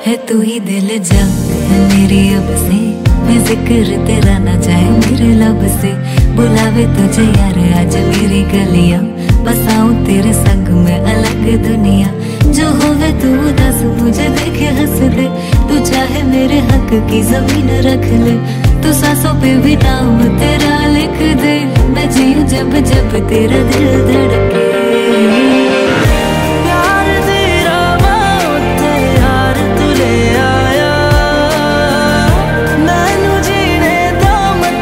है तू ही दिल जा है मेरी अब से, मैं जिक्र तेरा ना जाए मेरे लब से। बुलावे तुझे यार आज मेरी गलियां, बसाऊं तेरे संग में अलग दुनिया। जो होवे तू दस मुझे देखे हंस दे, तू चाहे मेरे हक की जमीन रख ले। तू सांसों पे भी नाम तेरा लिख दे, मैं जीऊं जब जब तेरा दिल धड़के।